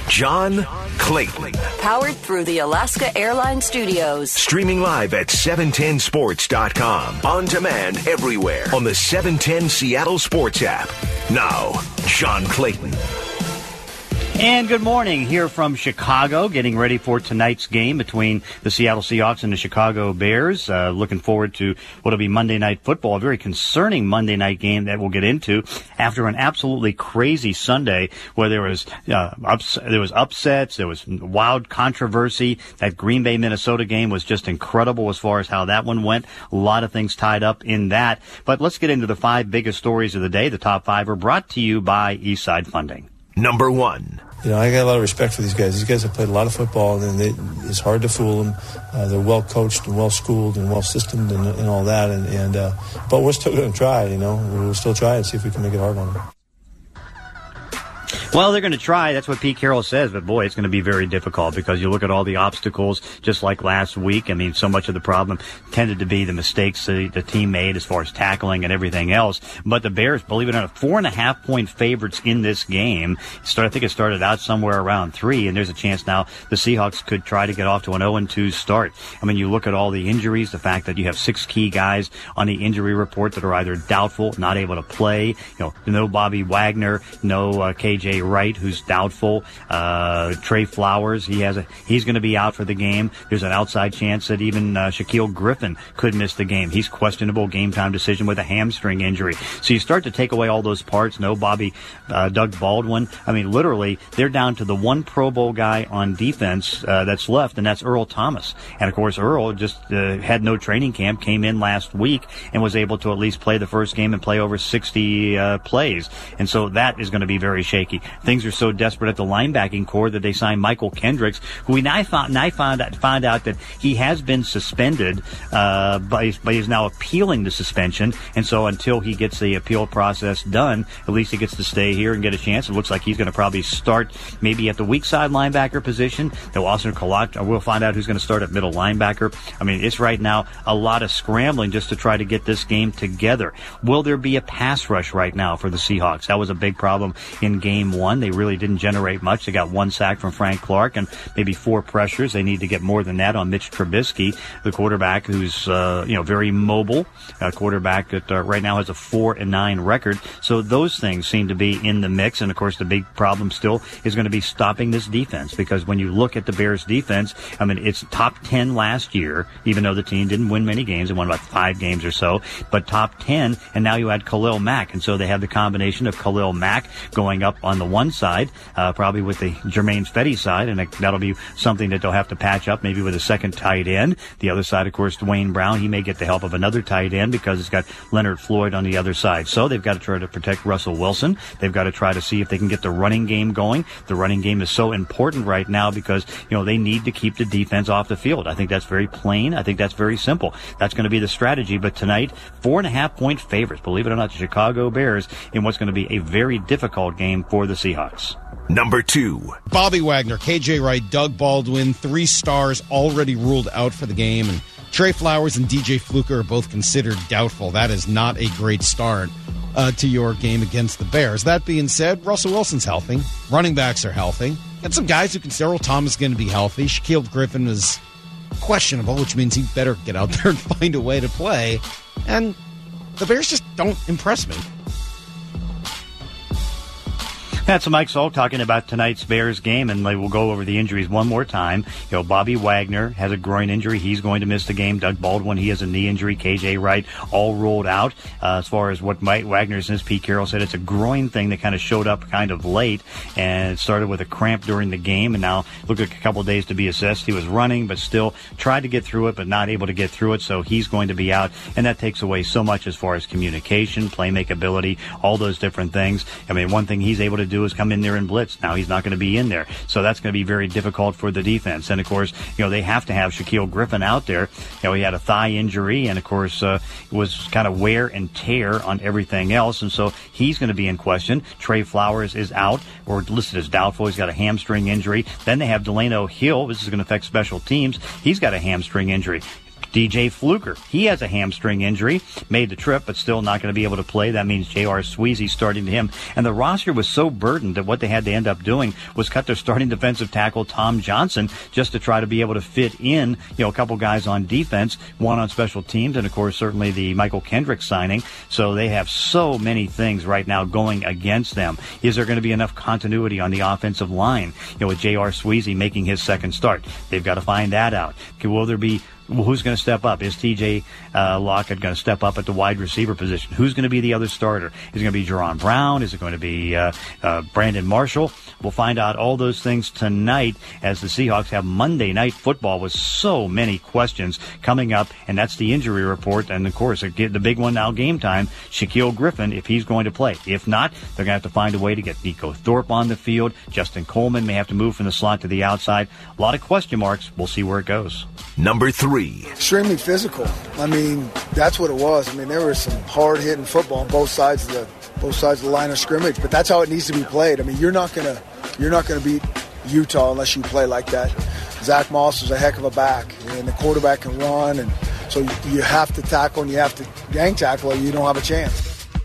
John Clayton. Powered through the Alaska Airlines Studios. Streaming live at 710sports.com. On demand everywhere on the 710 Seattle Sports app. Now, John Clayton. And good morning here from Chicago, getting ready for tonight's game between the Seattle Seahawks and the Chicago Bears. Looking forward to what'll be Monday Night Football, a very concerning Monday night game that we'll get into after an absolutely crazy Sunday where there was upsets, there was wild controversy. That Green Bay Minnesota game was just incredible as far as how that one went. A lot of things tied up in that. But let's get into the 5 biggest stories of the day. The top 5 are brought to you by Eastside Funding. Number 1. You know, I got a lot of respect for these guys. These guys have played a lot of football, and it's hard to fool them. They're well coached and well schooled and well systemed and all that. But we're still going to try. You know, we'll still try and see if we can make it hard on them. Well, they're going to try. That's what Pete Carroll says. But, boy, it's going to be very difficult because you look at all the obstacles just like last week. I mean, so much of the problem tended to be the mistakes the team made as far as tackling and everything else. But the Bears, believe it or not, 4.5-point favorites in this game. I think it started out somewhere around 3, and there's a chance now the Seahawks could try to get off to an 0-2 start. I mean, you look at all the injuries, the fact that you have 6 key guys on the injury report that are either doubtful, not able to play. You know, no Bobby Wagner, no K.J. Wright, who's doubtful. Trey Flowers, he's going to be out for the game. There's an outside chance that even Shaquille Griffin could miss the game. He's questionable game time decision with a hamstring injury. So you start to take away all those parts. No Doug Baldwin. I mean, literally, they're down to the one Pro Bowl guy on defense that's left, and that's Earl Thomas. And of course, Earl just had no training camp, came in last week, and was able to at least play the first game and play over 60 plays. And so that is going to be very shaky. Things are so desperate at the linebacking core that they signed Michael Kendricks, who I found out that he has been suspended, but he's now appealing the suspension. And so until he gets the appeal process done, at least he gets to stay here and get a chance. It looks like he's going to probably start maybe at the weak side linebacker position. We'll find out who's going to start at middle linebacker. I mean, it's right now a lot of scrambling just to try to get this game together. Will there be a pass rush right now for the Seahawks? That was a big problem in Game 1. They really didn't generate much. They got 1 sack from Frank Clark and maybe 4 pressures. They need to get more than that on Mitch Trubisky, the quarterback who's very mobile, a quarterback that right now has a 4-9 record. So those things seem to be in the mix. And of course, the big problem still is going to be stopping this defense, because when you look at the Bears defense, I mean, it's top 10 last year, even though the team didn't win many games. They won about 5 games or so, but top 10. And now you add Khalil Mack. And so they have the combination of Khalil Mack going up on the one side, probably with the Jermaine Fetty side, and that'll be something that they'll have to patch up maybe with a second tight end. The other side, of course, Dwayne Brown, he may get the help of another tight end because it's got Leonard Floyd on the other side. So they've got to try to protect Russell Wilson. They've got to try to see if they can get the running game going. The running game is so important right now because, they need to keep the defense off the field. I think that's very plain. I think that's very simple. That's going to be the strategy. But tonight, 4.5-point favorites, believe it or not, the Chicago Bears in what's going to be a very difficult game for the Seahawks. Number 2. Bobby Wagner, K.J. Wright, Doug Baldwin, 3 stars already ruled out for the game. And Trey Flowers and DJ Fluker are both considered doubtful. That is not a great start to your game against the Bears. That being said, Russell Wilson's healthy. Running backs are healthy. Got some guys who can say Earl Thomas is going to be healthy. Shaquille Griffin is questionable, which means he better get out there and find a way to play. And the Bears just don't impress me. That's Mike Saul talking about tonight's Bears game, and we'll go over the injuries one more time. Bobby Wagner has a groin injury. He's going to miss the game. Doug Baldwin, he has a knee injury. K.J. Wright, all ruled out. As far as what Mike Wagner says, Pete Carroll said it's a groin thing that kind of showed up kind of late, and it started with a cramp during the game, and now look at a couple of days to be assessed. He was running, but still tried to get through it, but not able to get through it, so he's going to be out, and that takes away so much as far as communication, playmakeability, all those different things. I mean, one thing he's able to do is come in there and blitz. Now he's not going to be in there, so that's going to be very difficult for the defense. And of course, they have to have Shaquille Griffin out there. He had a thigh injury, and of course was kind of wear and tear on everything else, and so he's going to be in question. Trey Flowers is out, or listed as doubtful. He's got a hamstring injury. Then they have Delano Hill. This is going to affect special teams. He's got a hamstring injury. DJ Fluker, he has a hamstring injury, made the trip, but still not going to be able to play. That means J.R. Sweezy starting to him. And the roster was so burdened that what they had to end up doing was cut their starting defensive tackle, Tom Johnson, just to try to be able to fit in, a couple guys on defense, one on special teams, and of course certainly the Michael Kendrick signing. So they have so many things right now going against them. Is there going to be enough continuity on the offensive line, with J.R. Sweezy making his second start? They've got to find that out. Will there be who's going to step up? Is T.J. Lockett going to step up at the wide receiver position? Who's going to be the other starter? Is it going to be Jerron Brown? Is it going to be Brandon Marshall? We'll find out all those things tonight as the Seahawks have Monday Night Football with so many questions coming up, and that's the injury report. And, of course, the big one now, game time, Shaquille Griffin, if he's going to play. If not, they're going to have to find a way to get Nico Thorpe on the field. Justin Coleman may have to move from the slot to the outside. A lot of question marks. We'll see where it goes. Number 3. Extremely physical. I mean, that's what it was. I mean, there was some hard-hitting football on both sides of the line of scrimmage, but that's how it needs to be played. I mean, you're not gonna beat Utah unless you play like that. Zach Moss is a heck of a back, and the quarterback can run, and so you have to tackle and you have to gang tackle, or you don't have a chance.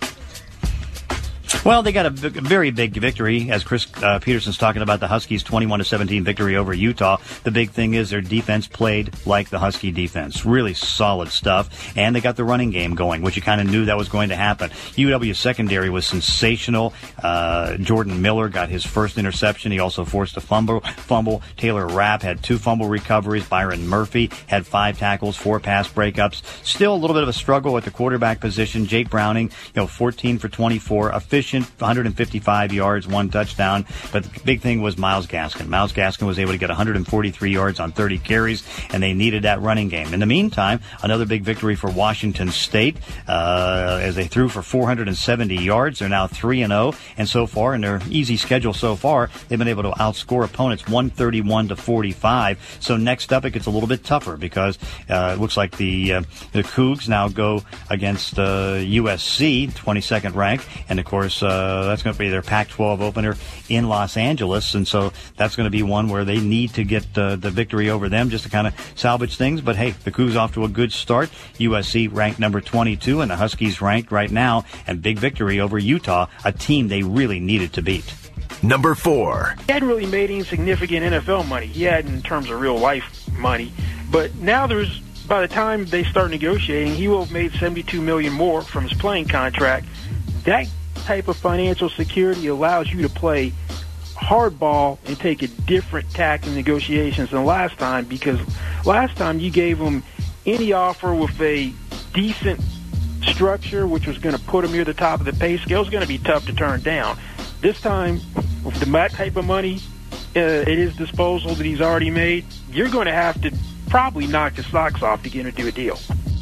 Well, they got a very big victory, as Chris Peterson's talking about the Huskies' 21-17 victory over Utah. The big thing is their defense played like the Husky defense. Really solid stuff. And they got the running game going, which you kind of knew that was going to happen. UW secondary was sensational. Jordan Miller got his first interception. He also forced a fumble. Taylor Rapp had 2 fumble recoveries. Byron Murphy had 5 tackles, 4 pass breakups. Still a little bit of a struggle at the quarterback position. Jake Browning, 14 for 24, efficient, 155 yards, 1 touchdown. But the big thing was Myles Gaskin. Myles Gaskin was able to get 143 yards on 30 carries, and they needed that running game. In the meantime, another big victory for Washington State as they threw for 470 yards. They're now 3-0, and so far in their easy schedule so far, they've been able to outscore opponents 131-45. So next up, it gets a little bit tougher because it looks like the Cougs now go against USC, 22nd ranked, and of course that's going to be their Pac-12 opener in Los Angeles, and so that's going to be one where they need to get the victory over them just to kind of salvage things. But hey, the Cougs off to a good start. USC ranked number 22, and the Huskies ranked right now, and big victory over Utah, a team they really needed to beat. Number 4. He hadn't really made any significant NFL money. He had in terms of real life money, but now by the time they start negotiating, he will have made $72 million more from his playing contract. That type of financial security allows you to play hardball and take a different tack in negotiations than last time, because last time you gave him any offer with a decent structure, which was going to put him near the top of the pay scale. It's going to be tough to turn down. This time, with that type of money at his disposal that he's already made, you're going to have to probably knock your socks off to get him to do a deal.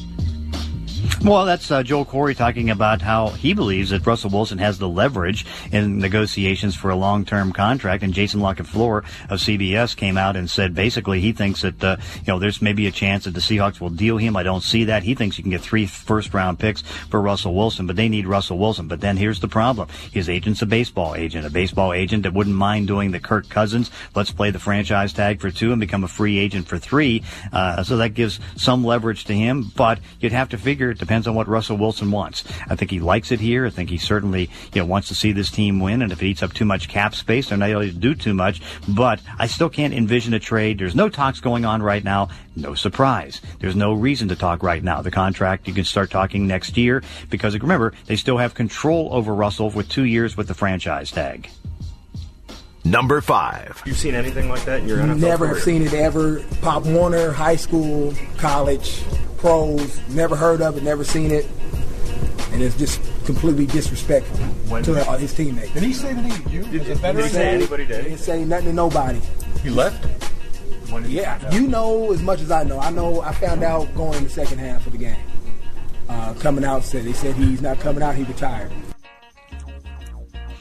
Well, that's Joel Corey talking about how he believes that Russell Wilson has the leverage in negotiations for a long-term contract. And Jason Lockett-Fleur of CBS came out and said basically he thinks that there's maybe a chance that the Seahawks will deal him. I don't see that. He thinks you can get 3 first-round picks for Russell Wilson, but they need Russell Wilson. But then here's the problem. His agent's a baseball agent that wouldn't mind doing the Kirk Cousins, let's play the franchise tag for 2 and become a free agent for 3. So that gives some leverage to him, but you'd have to figure it depends on what Russell Wilson wants. I think he likes it here. I think he certainly wants to see this team win, and if it eats up too much cap space, they're not able to do too much. But I still can't envision a trade. There's no talks going on right now. No surprise. There's no reason to talk right now. The contract, you can start talking next year because, remember, they still have control over Russell with 2 years with the franchise tag. Number 5. You've seen anything like that in your NFL Never career? have seen it ever. Pop Warner, high school, college, pros, never heard of it, never seen it. And it's just completely disrespectful to his teammates. Did he say that Did he say anybody did? He didn't say nothing to nobody. He left? Yeah, you know as much as I know. I found out going in the second half of the game. Coming out, they said he's not coming out, he retired.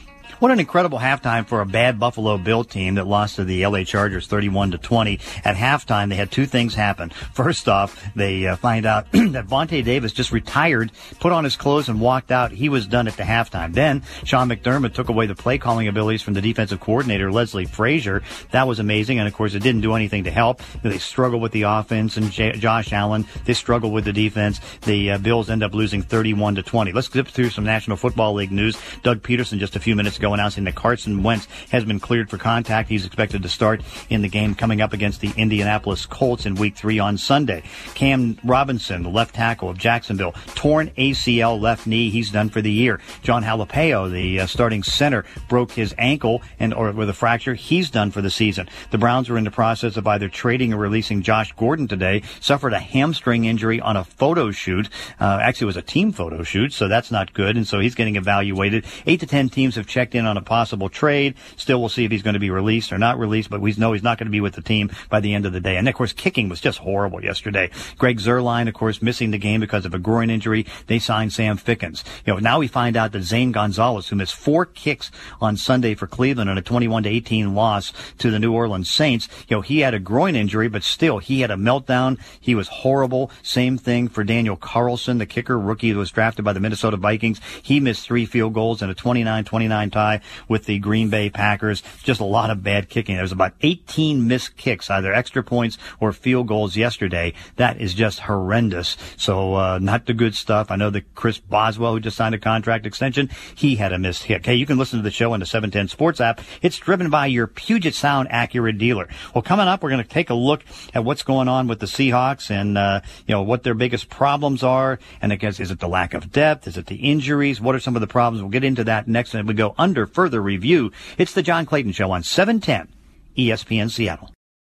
What an incredible halftime for a bad Buffalo Bill team that lost to the LA Chargers 31-20. At halftime, they had two things happen. First off, they find out that Vontae Davis just retired, put on his clothes, and walked out. He was done at the halftime. Then Sean McDermott took away the play-calling abilities from the defensive coordinator, Leslie Frazier. That was amazing, and of course, it didn't do anything to help. They struggled with the offense, and Josh Allen, they struggled with the defense. The Bills end up losing 31-20. Let's zip through some National Football League news. Doug Peterson just a few minutes ago announcing that Carson Wentz has been cleared for contact. He's expected to start in the game coming up against the Indianapolis Colts in Week 3 on Sunday. Cam Robinson, the left tackle of Jacksonville, torn ACL left knee. He's done for the year. John Halapeo, the starting center, broke his ankle or with a fracture. He's done for the season. The Browns are in the process of either trading or releasing Josh Gordon today. Suffered a hamstring injury on a photo shoot. Actually, it was a team photo shoot, so that's not good, and so he's getting evaluated. 8 to 10 teams have checked in on a possible trade. Still, we'll see if he's going to be released or not released, but we know he's not going to be with the team by the end of the day. And, of course, kicking was just horrible yesterday. Greg Zuerlein, of course, missing the game because of a groin injury. They signed Sam Fickens. Now we find out that Zane Gonzalez, who missed 4 kicks on Sunday for Cleveland in a 21-18 loss to the New Orleans Saints, he had a groin injury, but still, he had a meltdown. He was horrible. Same thing for Daniel Carlson, the kicker, rookie that was drafted by the Minnesota Vikings. He missed 3 field goals in a 29-29 tie with the Green Bay Packers. Just a lot of bad kicking. There was about 18 missed kicks, either extra points or field goals yesterday. That is just horrendous. So, not the good stuff. I know that Chris Boswell, who just signed a contract extension, he had a missed kick. Hey, you can listen to the show on the 710 Sports app. It's driven by your Puget Sound Acura dealer. Well, coming up, we're going to take a look at what's going on with the Seahawks and, what their biggest problems are. And I guess, is it the lack of depth? Is it the injuries? What are some of the problems? We'll get into that next, and we go under further review. It's the John Clayton Show on 710 ESPN Seattle.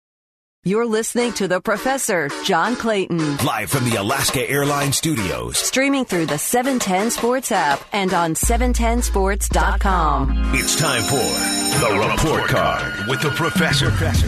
You're listening to The Professor, John Clayton. Live from the Alaska Airlines Studios. Streaming through the 710 Sports app and on 710sports.com. It's time for The Report Card with The Professor.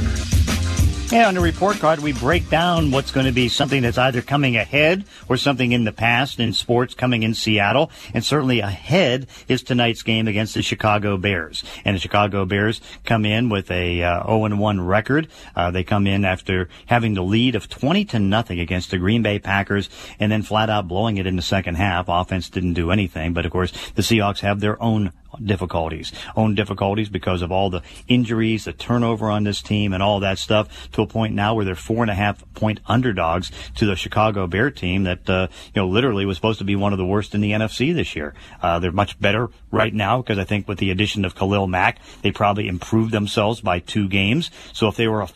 Yeah, on the report card, we break down what's going to be something that's either coming ahead or something in the past in sports coming in Seattle. And certainly ahead is tonight's game against the Chicago Bears. And the Chicago Bears come in with a 0-1 record. They come in after having the lead of 20-0 against the Green Bay Packers and then flat out blowing it in the second half. Offense didn't do anything. But, of course, the Seahawks have their own difficulties because of all the injuries, the turnover on this team, and all that stuff, to a point now where they're 4.5-point underdogs to the Chicago Bear team that literally was supposed to be one of the worst in the NFC this year. They're much better right now because I think with the addition of Khalil Mack, they probably improved themselves by 2 games. So if they were a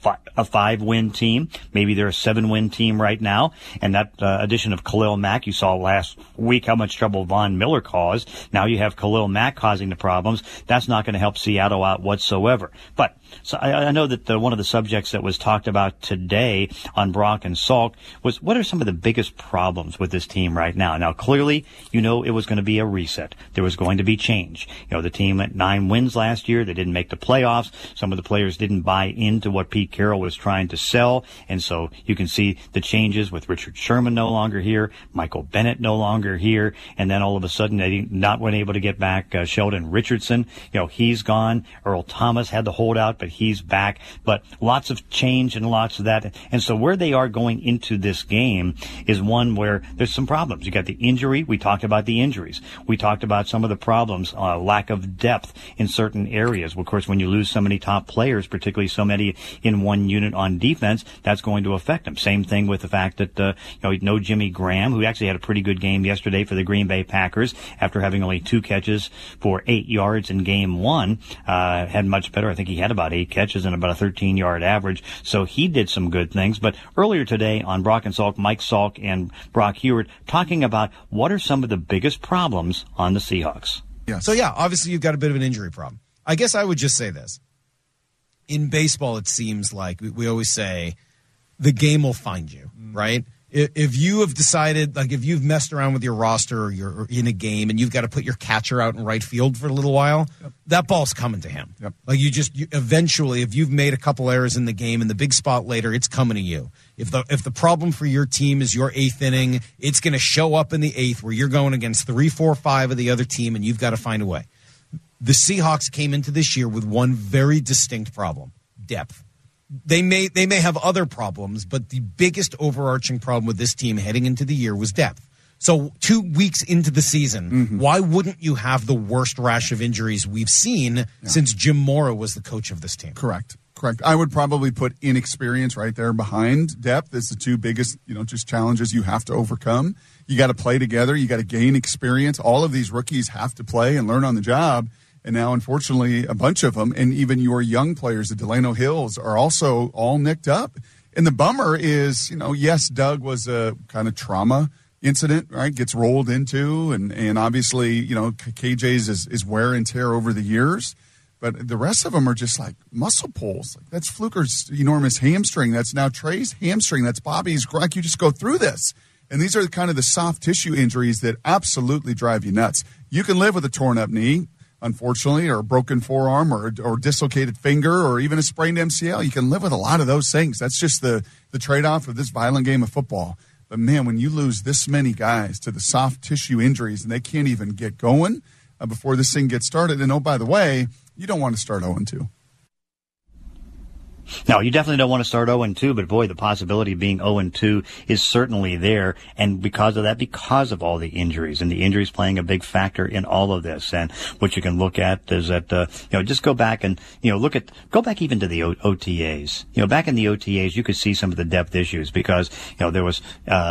5-win team, maybe they're a 7-win team right now. And that addition of Khalil Mack, you saw last week how much trouble Von Miller caused. Now you have Khalil Mack causing the problems. That's not going to help Seattle out whatsoever. But so I know that one of the subjects that was talked about today on Brock and Salk was what are some of the biggest problems with this team right now? Now, clearly, it was going to be a reset. There was going to be change. The team at 9 wins last year. They didn't make the playoffs. Some of the players didn't buy into what Pete Carroll was trying to sell. And so you can see the changes with Richard Sherman no longer here, Michael Bennett no longer here. And then all of a sudden they not been able to get back Sheldon Richardson. He's gone. Earl Thomas had the holdout, but he's back. But lots of change and lots of that. And so where they are going into this game is one where there's some problems. You got the injury. We talked about the injuries. We talked about some of the problems, lack of depth in certain areas. Of course, when you lose so many top players, particularly so many in one unit on defense, that's going to affect them. Same thing with the fact that, no Jimmy Graham, who actually had a pretty good game yesterday for the Green Bay Packers after having only 2 catches for 8 yards in game 1, had much better. I think he had about 8 catches and about a 13-yard average. So he did some good things. But earlier today on Brock and Salk, Mike Salk and Brock Heward talking about what are some of the biggest problems on the Seahawks. Yeah. So, obviously you've got a bit of an injury problem. I guess I would just say this. In baseball, it seems like we always say the game will find you, right? If you have decided, if you've messed around with your roster or you're in a game and you've got to put your catcher out in right field for a little while, that ball's coming to him. Yep. Eventually, if you've made a couple errors in the game in the big spot later, it's coming to you. If the problem for your team is your 8th inning, it's going to show up in the 8th where you're going against 3, 4, 5 of the other team and you've got to find a way. The Seahawks came into this year with one very distinct problem: depth. They may have other problems, but the biggest overarching problem with this team heading into the year was depth. So 2 weeks into the season, why wouldn't you have the worst rash of injuries we've seen since Jim Mora was the coach of this team? Correct. I would probably put inexperience right there behind depth. It's the two biggest, just challenges you have to overcome. You got to play together. You got to gain experience. All of these rookies have to play and learn on the job. And now, unfortunately, a bunch of them, and even your young players, the Delano Hills, are also all nicked up. And the bummer is, yes, Doug was a kind of trauma incident, right? Gets rolled into, and obviously, KJ's is wear and tear over the years. But the rest of them are just like muscle pulls. Like, that's Fluker's enormous hamstring. That's now Trey's hamstring. That's Bobby's. Like, you just go through this. And these are kind of the soft tissue injuries that absolutely drive you nuts. You can live with a torn up knee, unfortunately, or a broken forearm, or dislocated finger, or even a sprained MCL. You can live with a lot of those things. That's just the trade-off of this violent game of football. But, man, when you lose this many guys to the soft tissue injuries and they can't even get going before this thing gets started, and, oh, by the way, you don't want to start 0-2. No, you definitely don't want to start 0-2, but boy, the possibility of being 0-2 is certainly there. And because of that, because of all the injuries, and the injuries playing a big factor in all of this. And what you can look at is that, just go back and, go back even to the OTAs. Back in the OTAs, you could see some of the depth issues because, there was,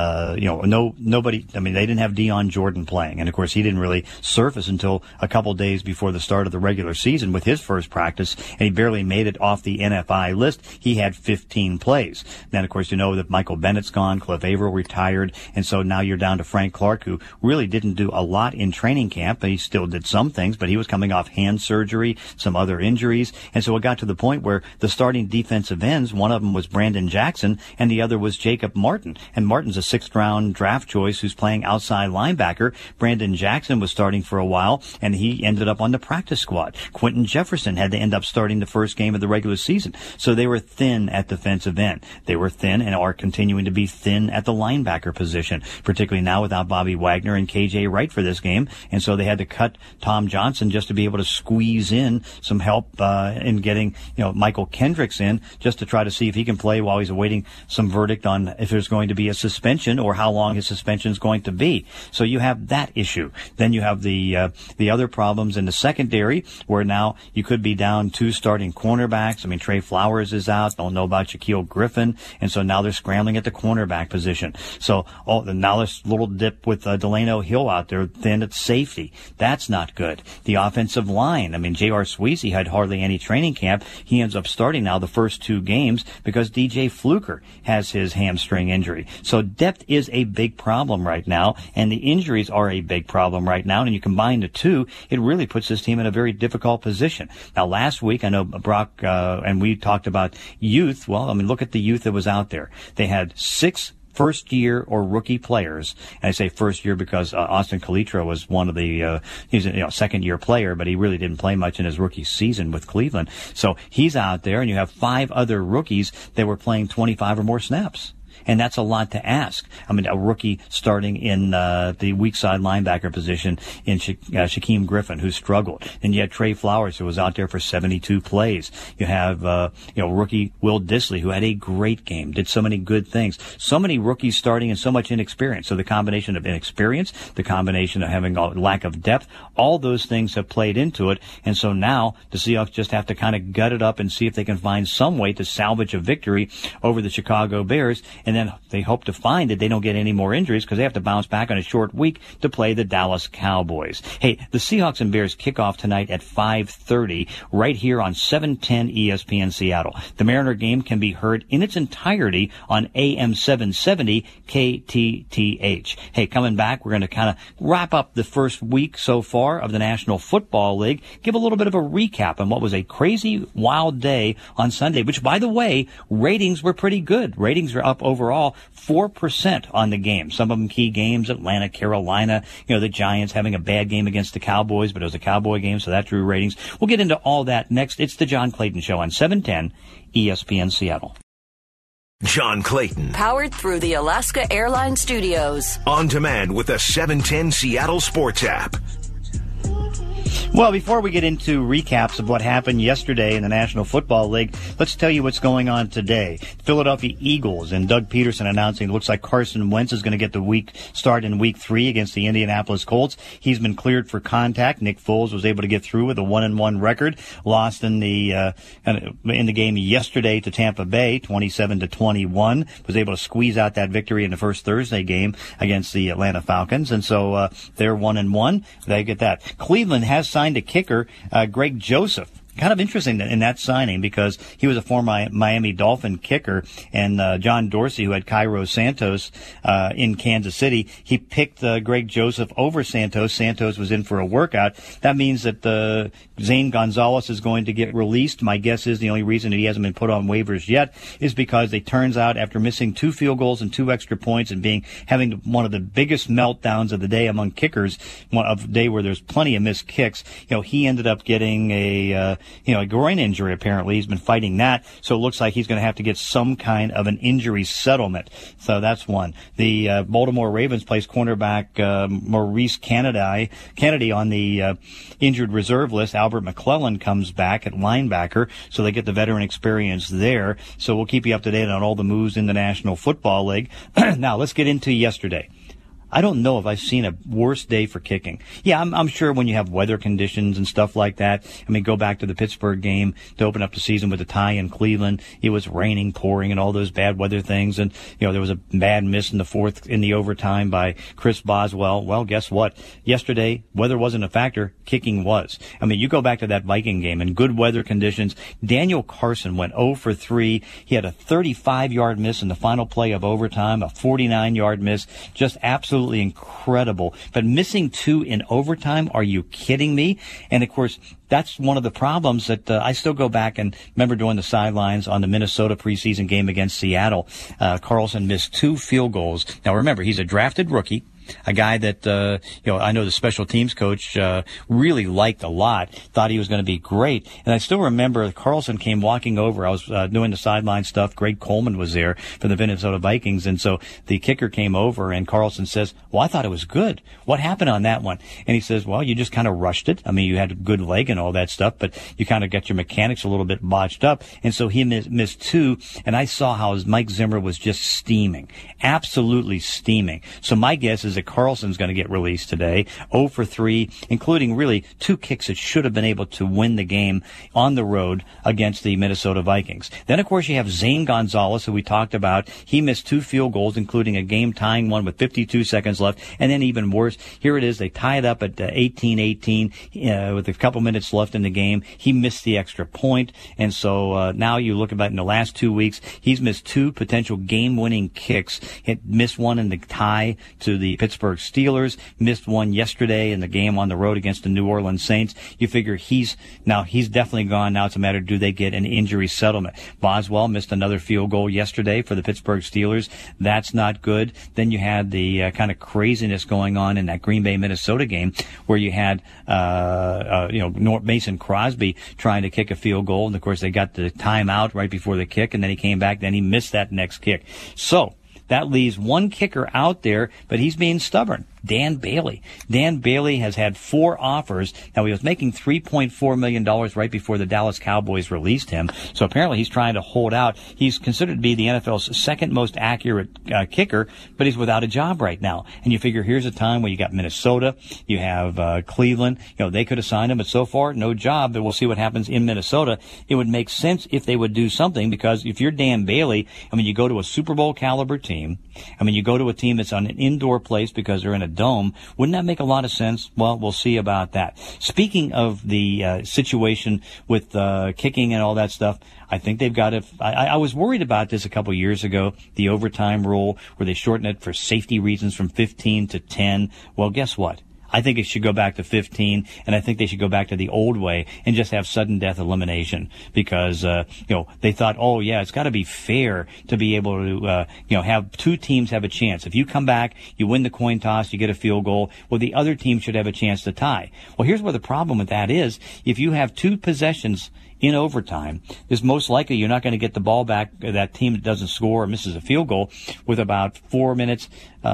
nobody, they didn't have Dion Jordan playing. And of course, he didn't really surface until a couple days before the start of the regular season with his first practice, and he barely made it off the NFI list. He had 15 plays. Then, of course, that Michael Bennett's gone, Cliff Averill retired, and so now you're down to Frank Clark, who really didn't do a lot in training camp. He still did some things, but he was coming off hand surgery, some other injuries, and so it got to the point where the starting defensive ends, one of them was Brandon Jackson, and the other was Jacob Martin. And Martin's a 6th-round draft choice who's playing outside linebacker. Brandon Jackson was starting for a while, and he ended up on the practice squad. Quentin Jefferson had to end up starting the first game of the regular season. So they were thin at defensive end. They were thin and are continuing to be thin at the linebacker position, particularly now without Bobby Wagner and KJ Wright for this game. And so they had to cut Tom Johnson just to be able to squeeze in some help in getting, Michael Kendricks in just to try to see if he can play while he's awaiting some verdict on if there's going to be a suspension or how long his suspension is going to be. So you have that issue. Then you have the other problems in the secondary where now you could be down 2 starting cornerbacks. Trey Flowers is out. Don't know about Shaquille Griffin. And so now they're scrambling at the cornerback position. So now this little dip with Delano Hill out there, thin at safety. That's not good. The offensive line. J.R. Sweezy had hardly any training camp. He ends up starting now the first 2 games because DJ Fluker has his hamstring injury. So depth is a big problem right now, and the injuries are a big problem right now. And you combine the two, it really puts this team in a very difficult position. Now, last week, I know Brock, and we talked about youth. Well, look at the youth that was out there. They had 6 first-year or rookie players. And I say first-year because Austin Calitro was one of the he's a second-year player, but he really didn't play much in his rookie season with Cleveland. So he's out there, and you have 5 other rookies that were playing 25 or more snaps. And that's a lot to ask. A rookie starting in the weak side linebacker position in Shaquem Griffin, who struggled. And you had Trey Flowers, who was out there for 72 plays. You have, rookie Will Dissly, who had a great game, did so many good things. So many rookies starting and so much inexperience. So the combination of inexperience, the combination of having a lack of depth, all those things have played into it. And so now the Seahawks just have to kind of gut it up and see if they can find some way to salvage a victory over the Chicago Bears. And then they hope to find that they don't get any more injuries because they have to bounce back on a short week to play the Dallas Cowboys. Hey, the Seahawks and Bears kick off tonight at 5:30 right here on 710 ESPN Seattle. The Mariner game can be heard in its entirety on AM 770 KTTH. Hey, coming back, we're going to kind of wrap up the first week so far of the National Football League, give a little bit of a recap on what was a crazy, wild day on Sunday, which, by the way, ratings were pretty good. Ratings are up overall 4% on the game. Some of them key games, Atlanta, Carolina, the Giants having a bad game against the Cowboys, but it was a Cowboy game, so that drew ratings. We'll get into all that next. It's the John Clayton Show on 710 ESPN Seattle. John Clayton. Powered through the Alaska Airlines Studios. On demand with the 710 Seattle Sports app. Well, before we get into recaps of what happened yesterday in the National Football League, let's tell you what's going on today. Philadelphia Eagles and Doug Peterson announcing it looks like Carson Wentz is going to get the start in Week 3 against the Indianapolis Colts. He's been cleared for contact. Nick Foles was able to get through with a 1-1 record. Lost in the game yesterday to Tampa Bay, 27-21. Was able to squeeze out that victory in the first Thursday game against the Atlanta Falcons, and so they're 1-1. They get that. Cleveland has signed a kicker, Greg Joseph. Kind of interesting in that signing because he was a former Miami Dolphin kicker, and John Dorsey, who had Cairo Santos in Kansas City, he picked Greg Joseph over Santos. Santos was in for a workout. That means that Zane Gonzalez is going to get released. My guess is the only reason that he hasn't been put on waivers yet is because it turns out after missing 2 field goals and 2 extra points and having one of the biggest meltdowns of the day among kickers, of the day where there's plenty of missed kicks, he ended up getting a groin injury. Apparently he's been fighting that, so it looks like he's going to have to get some kind of an injury settlement. So that's one. The Baltimore Ravens placed cornerback Maurice Kennedy on the injured reserve list. Albert McClellan comes back at linebacker, so they get the veteran experience there. So we'll keep you up to date on all the moves in the National Football League. Now let's get into yesterday. I don't know if I've seen a worse day for kicking. Yeah, I'm sure when you have weather conditions and stuff like that. I mean, go back to the Pittsburgh game to open up the season with the tie in Cleveland. It was raining, pouring, and all those bad weather things. And, there was a bad miss in the overtime by Chris Boswell. Well, guess what? Yesterday, weather wasn't a factor. Kicking was. I mean, you go back to that Viking game in good weather conditions. Daniel Carson went 0 for 3. He had a 35-yard miss in the final play of overtime, a 49-yard miss. Just absolutely incredible. But missing 2 in overtime, are you kidding me? And of course, that's one of the problems that I still go back and remember doing the sidelines on the Minnesota preseason game against Seattle. Carlson missed 2 field goals. Now remember, he's a drafted rookie. A guy that, I know the special teams coach really liked a lot, thought he was going to be great. And I still remember Carlson came walking over. I was doing the sideline stuff. Greg Coleman was there for the Minnesota Vikings. And so the kicker came over, and Carlson says, well, I thought it was good. What happened on that one? And he says, well, you just kind of rushed it. I mean, you had a good leg and all that stuff, but you kind of got your mechanics a little bit botched up. And so he missed 2, and I saw how Mike Zimmer was just steaming, absolutely steaming. So my guess is that Carlson's going to get released today, 0 for 3, including really 2 kicks that should have been able to win the game on the road against the Minnesota Vikings. Then, of course, you have Zane Gonzalez, who we talked about. He missed 2 field goals, including a game-tying one with 52 seconds left. And then even worse, here it is. They tie it up at 18-18 with a couple minutes left in the game. He missed the extra point. And so now you look about in the last 2 weeks, he's missed 2 potential game-winning kicks. He missed one in the tie to the Pittsburgh Steelers, missed one yesterday in the game on the road against the New Orleans Saints. You figure he's definitely gone. Now it's a matter of do they get an injury settlement. Boswell missed another field goal yesterday for the Pittsburgh Steelers. That's not good. Then you had the kind of craziness going on in that Green Bay, Minnesota game where you had, Mason Crosby trying to kick a field goal. And of course they got the timeout right before the kick, and then he came back, then he missed that next kick. So that leaves one kicker out there, but he's being stubborn. Dan Bailey. Dan Bailey has had 4 offers. Now, he was making $3.4 million right before the Dallas Cowboys released him. So apparently he's trying to hold out. He's considered to be the NFL's second most accurate kicker, but he's without a job right now. And you figure here's a time where you got Minnesota, you have Cleveland. They could have signed him, but so far, no job. But we'll see what happens in Minnesota. It would make sense if they would do something, because if you're Dan Bailey, you go to a Super Bowl caliber team. You go to a team that's on an indoor place because they're in a dome. Wouldn't that make a lot of sense? Well, we'll see about that. Speaking of the situation with kicking and all that stuff, I think they've got it. I was worried about this a couple years ago, the overtime rule, where they shortened it for safety reasons from 15 to 10. Well, guess what? I think it should go back to 15, and I think they should go back to the old way and just have sudden death elimination, because they thought, oh yeah, it's got to be fair to be able to have 2 teams have a chance. If you come back, you win the coin toss, you get a field goal, well, the other team should have a chance to tie. Well, here's where the problem with that is: if you have 2 possessions in overtime, is most likely you're not going to get the ball back, that team that doesn't score or misses a field goal, with about 4 minutes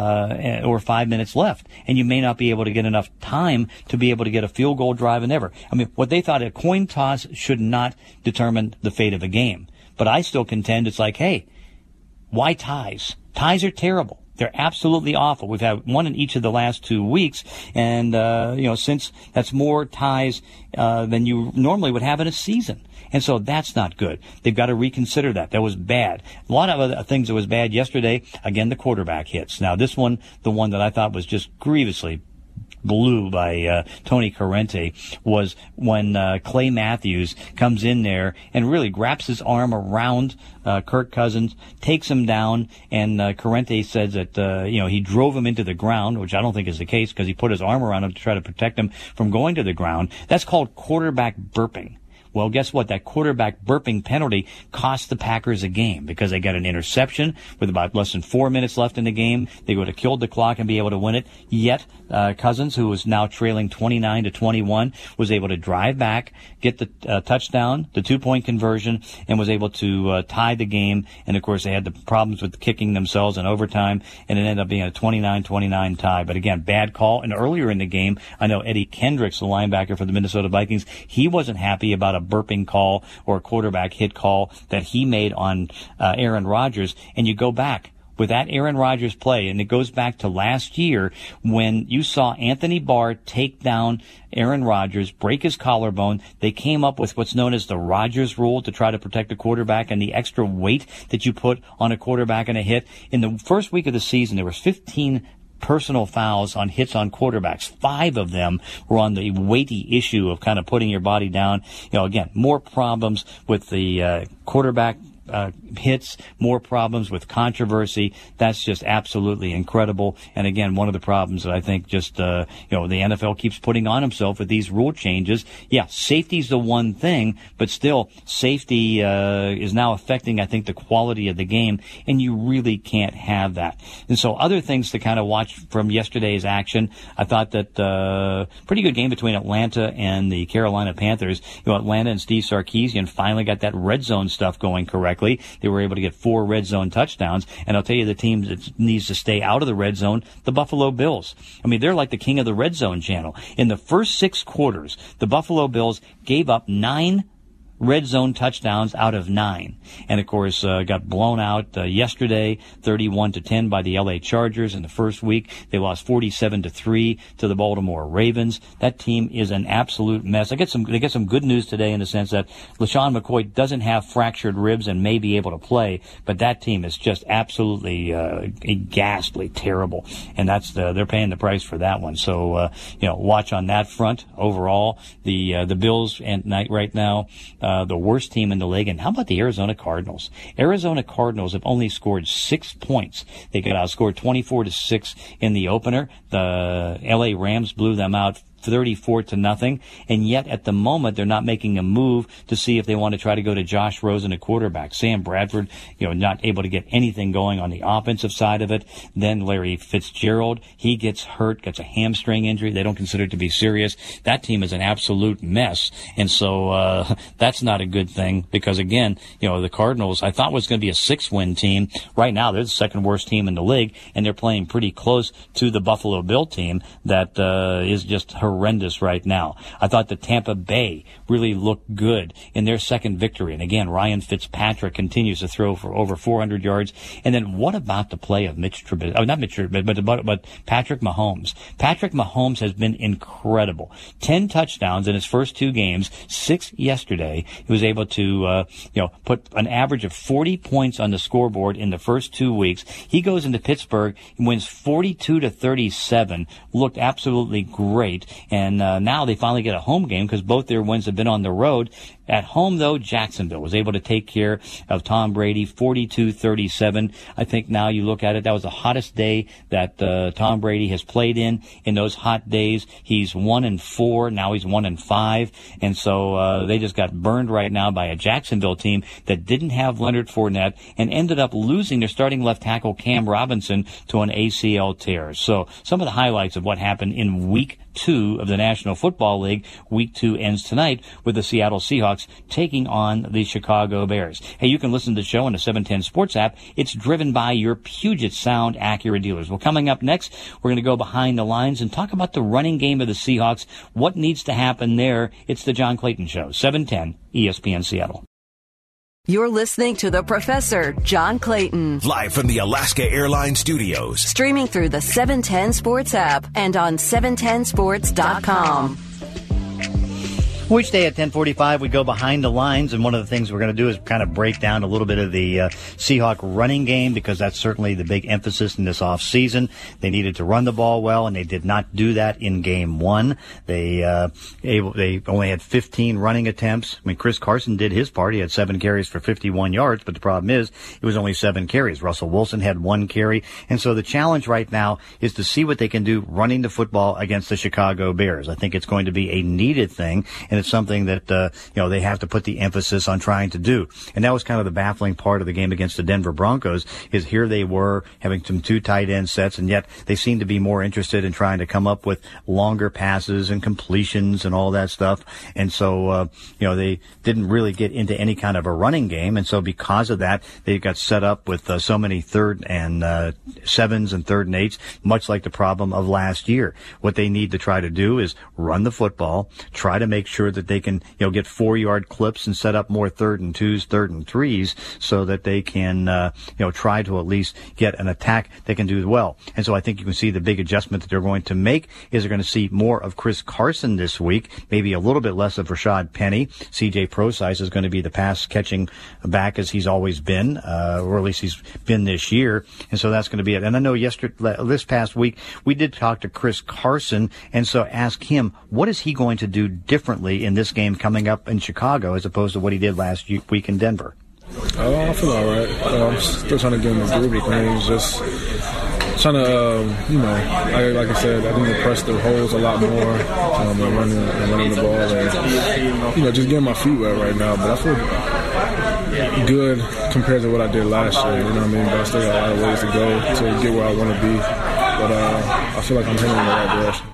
or 5 minutes left. And you may not be able to get enough time to be able to get a field goal drive and ever. I mean, what they thought, a coin toss should not determine the fate of a game. But I still contend it's like, hey, why ties? Ties are terrible. They're absolutely awful. We've had one in each of the last 2 weeks, and since that's more ties than you normally would have in a season. And so that's not good. They've got to reconsider that. That was bad. A lot of other things that was bad yesterday, again, the quarterback hits. Now, this one, the one that I thought was just grievously blew by Tony Corrente, was when Clay Matthews comes in there and really wraps his arm around Kirk Cousins, takes him down, and Corrente says that he drove him into the ground, which I don't think is the case because he put his arm around him to try to protect him from going to the ground. That's called quarterback burping. Well, guess what? That quarterback burping penalty cost the Packers a game because they got an interception with about less than 4 minutes left in the game. They would have killed the clock and be able to win it. Yet, Cousins, who was now trailing 29-21, was able to drive back, get the touchdown, the 2-point conversion, and was able to tie the game. And, of course, they had the problems with kicking themselves in overtime, and it ended up being a 29-29 tie. But, again, bad call. And earlier in the game, I know Eddie Kendricks, the linebacker for the Minnesota Vikings, he wasn't happy about a burping call or a quarterback hit call that he made on Aaron Rodgers. And you go back with that Aaron Rodgers play, and it goes back to last year when you saw Anthony Barr take down Aaron Rodgers, break his collarbone. They came up with what's known as the Rodgers rule to try to protect the quarterback and the extra weight that you put on a quarterback in a hit. In the first week of the season, there was 15 personal fouls on hits on quarterbacks. 5 of them were on the weighty issue of kind of putting your body down. Again, more problems with the quarterback hits, more problems with controversy. That's just absolutely incredible. And again, one of the problems that I think just, the NFL keeps putting on himself with these rule changes. Yeah, safety's the one thing, but still, safety is now affecting, I think, the quality of the game, and you really can't have that. And so other things to kind of watch from yesterday's action, I thought that pretty good game between Atlanta and the Carolina Panthers. Atlanta and Steve Sarkisian finally got that red zone stuff going correctly. They were able to get 4 red zone touchdowns. And I'll tell you the team that needs to stay out of the red zone, the Buffalo Bills. I mean, they're like the king of the red zone channel. In the first 6 quarters, the Buffalo Bills gave up 9 red zone touchdowns out of 9. And, of course, got blown out yesterday, 31-10 by the LA Chargers. In the first week, they lost 47-3 to the Baltimore Ravens. That team is an absolute mess. They get some good news today in the sense that LaShawn McCoy doesn't have fractured ribs and may be able to play, but that team is just absolutely ghastly terrible. And that's they're paying the price for that one. So, watch on that front. Overall, the Bills right now, the worst team in the league. And how about the Arizona Cardinals? Arizona Cardinals have only scored 6 points. They got outscored 24-6 in the opener. The LA Rams blew them out 34-0, and yet at the moment they're not making a move to see if they want to try to go to Josh Rosen at quarterback. Sam Bradford, not able to get anything going on the offensive side of it. Then Larry Fitzgerald, he gets hurt, gets a hamstring injury. They don't consider it to be serious. That team is an absolute mess, and so that's not a good thing because again, the Cardinals I thought was going to be a 6-win team. Right now they're the second worst team in the league, and they're playing pretty close to the Buffalo Bill team that is just horrendous right now. I thought the Tampa Bay really looked good in their second victory. And again, Ryan Fitzpatrick continues to throw for over 400 yards. And then what about the play of Mitch Trubisky? Oh, not Mitch Trubisky, but Patrick Mahomes. Patrick Mahomes has been incredible. 10 touchdowns in his first 2 games, 6 yesterday. He was able to, put an average of 40 points on the scoreboard in the first 2 weeks. He goes into Pittsburgh and wins 42-37. Looked absolutely great. And now they finally get a home game because both their wins have been on the road. At home, though, Jacksonville was able to take care of Tom Brady, 42-37. I think now you look at it, that was the hottest day that Tom Brady has played in those hot days. He's 1-4, now he's 1-5. And so they just got burned right now by a Jacksonville team that didn't have Leonard Fournette and ended up losing their starting left tackle Cam Robinson to an ACL tear. So some of the highlights of what happened in Week 2 of the National Football League. Week 2 ends tonight with the Seattle Seahawks Seahawks taking on the Chicago Bears. Hey, you can listen to the show on the 710 Sports app. It's driven by your Puget Sound Acura dealers. Well, coming up next, we're going to go behind the lines and talk about the running game of the Seahawks, what needs to happen there. It's the John Clayton Show, 710 ESPN Seattle. You're listening to The Professor, John Clayton. Live from the Alaska Airlines Studios. Streaming through the 710 Sports app and on 710sports.com. Each day at 10:45, we go behind the lines, and one of the things we're going to do is kind of break down a little bit of the Seahawk running game, because that's certainly the big emphasis in this offseason. They needed to run the ball well, and they did not do that in Game 1. They only had 15 running attempts. I mean, Chris Carson did his part. He had 7 carries for 51 yards, but the problem is it was only 7 carries. Russell Wilson had 1 carry, and so the challenge right now is to see what they can do running the football against the Chicago Bears. I think it's going to be a needed thing, and it's something that they have to put the emphasis on trying to do. And that was kind of the baffling part of the game against the Denver Broncos, is here they were having some 2 tight end sets, and yet they seemed to be more interested in trying to come up with longer passes and completions and all that stuff. And so they didn't really get into any kind of a running game, and so because of that, they got set up with so many 3rd and 7s and 3rd and 8s, much like the problem of last year. What they need to try to do is run the football, try to make sure that they can, get 4-yard clips and set up more 3rd and 2s, 3rd and 3s, so that they can, try to at least get an attack they can do well. And so I think you can see the big adjustment that they're going to make is they're going to see more of Chris Carson this week, maybe a little bit less of Rashad Penny. C.J. Prosise is going to be the pass-catching back as he's always been, or at least he's been this year. And so that's going to be it. And I know this past week, we did talk to Chris Carson, and so ask him, what is he going to do differently in this game coming up in Chicago as opposed to what he did last week in Denver? I feel all right. I'm still trying to get in the groove of things. Just trying to, like I said, I need to press the holes a lot more and running the ball, and just getting my feet wet right now. But I feel good compared to what I did last year. You know what I mean? But I still got a lot of ways to go to get where I want to be. But I feel like I'm heading in the right direction.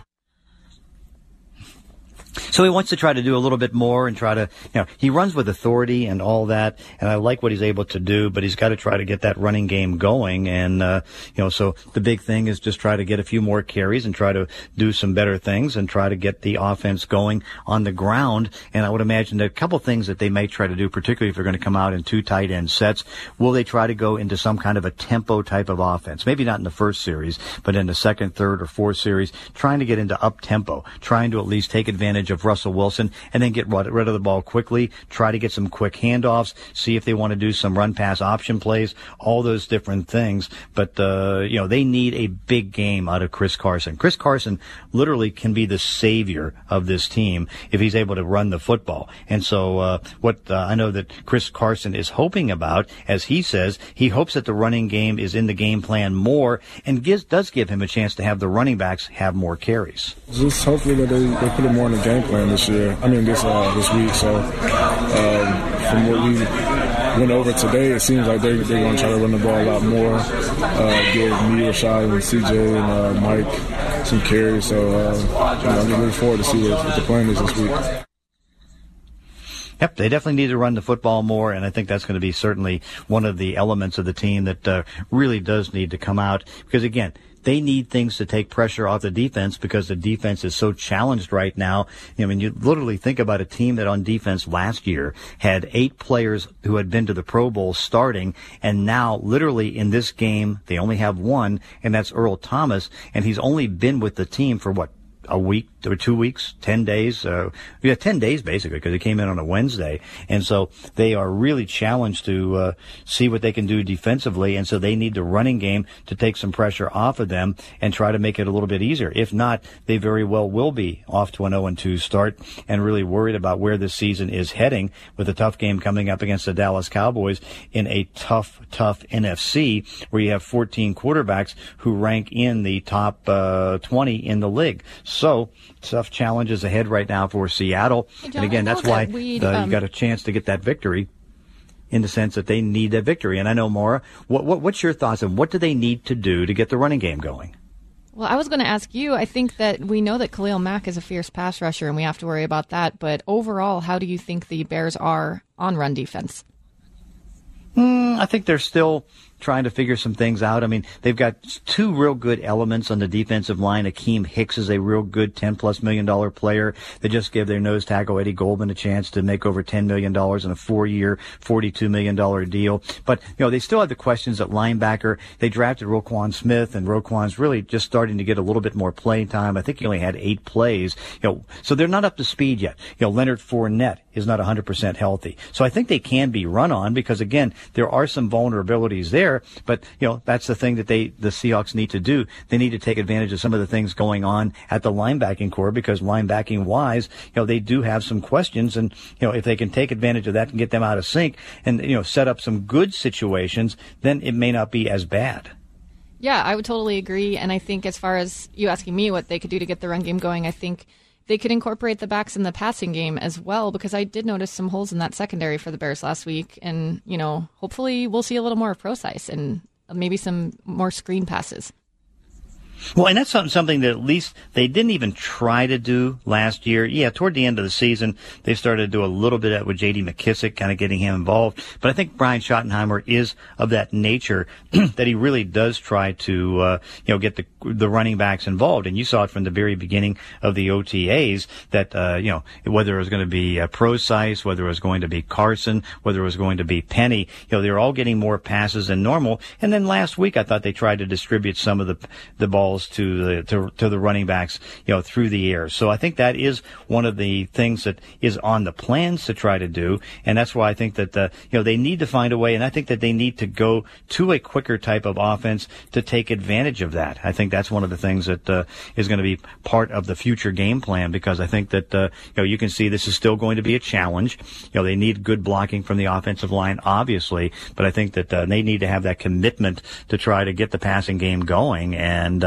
So he wants to try to do a little bit more and try to, he runs with authority and all that, and I like what he's able to do, but he's got to try to get that running game going, and, so the big thing is just try to get a few more carries and try to do some better things and try to get the offense going on the ground. And I would imagine that a couple things that they may try to do, particularly if they're going to come out in 2 tight end sets, will they try to go into some kind of a tempo type of offense? Maybe not in the first series, but in the second, third, or fourth series, trying to get into up tempo, trying to at least take advantage of Russell Wilson and then get rid of the ball quickly, try to get some quick handoffs, see if they want to do some run-pass option plays, all those different things. But, they need a big game out of Chris Carson. Chris Carson literally can be the savior of this team if he's able to run the football. And so what I know that Chris Carson is hoping about, as he says, he hopes that the running game is in the game plan more and does give him a chance to have the running backs have more carries. Just hopefully that they put it more in the game plan this week. So from what we went over today, it seems like they're going to try to run the ball a lot more, give me, Rashad, and CJ and Mike some carries. So I'm looking forward to see what the plan is this week. Yep, they definitely need to run the football more, and I think that's going to be certainly one of the elements of the team that really does need to come out, because, again, they need things to take pressure off the defense because the defense is so challenged right now. I mean, you literally think about a team that on defense last year had 8 players who had been to the Pro Bowl starting, and now literally in this game they only have 1, and that's Earl Thomas, and he's only been with the team for a week or 2 weeks, 10 days, 10 days basically, because he came in on a Wednesday. And so they are really challenged to see what they can do defensively, and so they need the running game to take some pressure off of them and try to make it a little bit easier. If not, they very well will be off to an 0-2 start and really worried about where this season is heading, with a tough game coming up against the Dallas Cowboys in a tough NFC where you have 14 quarterbacks who rank in the top 20 in the league. So tough challenges ahead right now for Seattle. John, and again, that's why you got a chance to get that victory, in the sense that they need that victory. And I know, Maura, what's your thoughts on what do they need to do to get the running game going? Well, I was going to ask you, I think that we know that Khalil Mack is a fierce pass rusher, and we have to worry about that. But overall, how do you think the Bears are on run defense? I think they're still trying to figure some things out. I mean, they've got two real good elements on the defensive line. Akeem Hicks is a real good $10+ million player. They just gave their nose tackle Eddie Goldman a chance to make over $10 million in a 4-year, $42 million deal. But, they still have the questions at linebacker. They drafted Roquan Smith, and Roquan's really just starting to get a little bit more playing time. I think he only had 8 plays. So they're not up to speed yet. Leonard Fournette is not 100% healthy. So I think they can be run on because, again, there are some vulnerabilities there. But, that's the thing that the Seahawks need to do. They need to take advantage of some of the things going on at the linebacking core because linebacking-wise, they do have some questions. And, if they can take advantage of that and get them out of sync and, set up some good situations, then it may not be as bad. Yeah, I would totally agree. And I think as far as you asking me what they could do to get the run game going, I think they could incorporate the backs in the passing game as well, because I did notice some holes in that secondary for the Bears last week. And, hopefully we'll see a little more of Procise and maybe some more screen passes. Well, and that's something that at least they didn't even try to do last year. Yeah, toward the end of the season, they started to do a little bit of that with J.D. McKissick, kind of getting him involved. But I think Brian Schottenheimer is of that nature that he really does try to, get the running backs involved. And you saw it from the very beginning of the OTAs that, whether it was going to be Procise, whether it was going to be Carson, whether it was going to be Penny, they were all getting more passes than normal. And then last week, I thought they tried to distribute some of the ball to the running backs, through the air. So I think that is one of the things that is on the plans to try to do, and that's why I think that they need to find a way, and I think that they need to go to a quicker type of offense to take advantage of that. I think that's one of the things that is going to be part of the future game plan, because I think that you can see this is still going to be a challenge. They need good blocking from the offensive line, obviously, but I think that they need to have that commitment to try to get the passing game going, and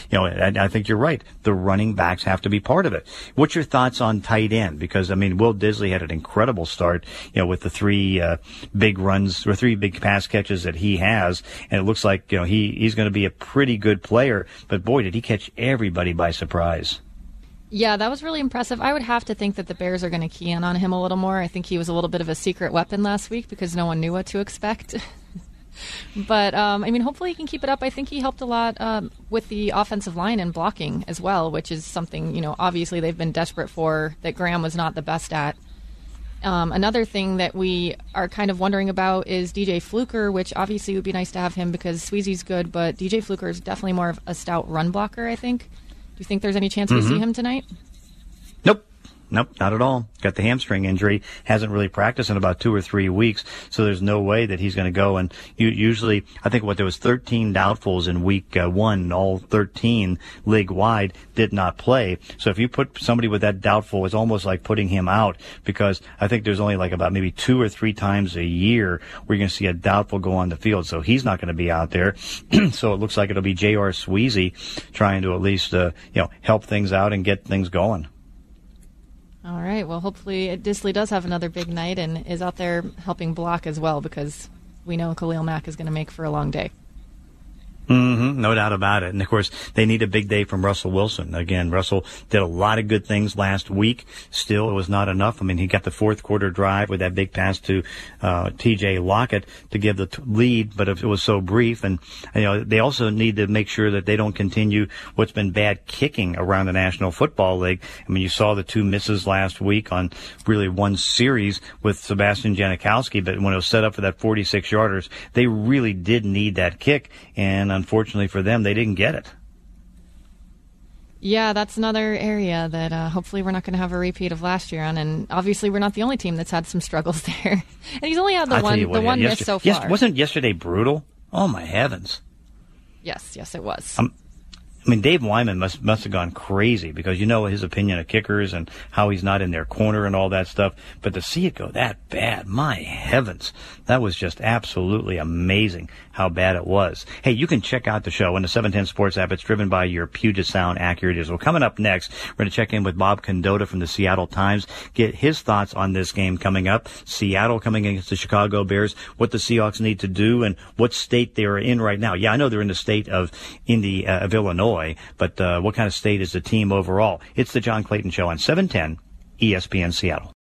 I think you're right. The running backs have to be part of it. What's your thoughts on tight end? Because, Will Dissly had an incredible start, with the 3 big runs or 3 big pass catches that he has. And it looks like, he's going to be a pretty good player. But boy, did he catch everybody by surprise. Yeah, that was really impressive. I would have to think that the Bears are going to key in on him a little more. I think he was a little bit of a secret weapon last week because no one knew what to expect. But, hopefully he can keep it up. I think he helped a lot with the offensive line and blocking as well, which is something, obviously they've been desperate for, that Graham was not the best at. Another thing that we are kind of wondering about is DJ Fluker, which obviously would be nice to have him because Sweezy's good, but DJ Fluker is definitely more of a stout run blocker, I think. Do you think there's any chance we see him tonight? Nope, not at all. Got the hamstring injury. Hasn't really practiced in about 2 or 3 weeks, so there's no way that he's going to go. And usually, I think there was 13 doubtfuls in week 1. All 13 league-wide did not play. So if you put somebody with that doubtful, it's almost like putting him out, because I think there's only like about maybe 2 or 3 times a year where you're going to see a doubtful go on the field. So he's not going to be out there. So it looks like it'll be J.R. Sweezy trying to at least, help things out and get things going. All right. Well, hopefully Dissly does have another big night and is out there helping block as well, because we know Khalil Mack is going to make for a long day. No doubt about it. And, of course, they need a big day from Russell Wilson. Again, Russell did a lot of good things last week. Still, it was not enough. He got the fourth quarter drive with that big pass to T.J. Lockett to give the lead, but it was so brief. And, they also need to make sure that they don't continue what's been bad kicking around the National Football League. You saw the 2 misses last week on really one series with Sebastian Janikowski, but when it was set up for that 46-yarders, they really did need that kick. And unfortunately for them, they didn't get it. Yeah, that's another area that hopefully we're not going to have a repeat of last year on. And obviously we're not the only team that's had some struggles there. And he's only had the one miss so far. Wasn't yesterday brutal? Oh, my heavens. Yes, it was. Dave Wyman must have gone crazy, because his opinion of kickers and how he's not in their corner and all that stuff. But to see it go that bad, my heavens, that was just absolutely amazing how bad it was. Hey, you can check out the show in the 710 Sports app. It's driven by your Puget Sound Acura. Well, coming up next, we're going to check in with Bob Condotta from the Seattle Times, get his thoughts on this game coming up. Seattle coming against the Chicago Bears, what the Seahawks need to do, and what state they are in right now. Yeah, I know they're in the state of Illinois. Illinois, but what kind of state is the team overall? It's the John Clayton Show on 710 ESPN Seattle.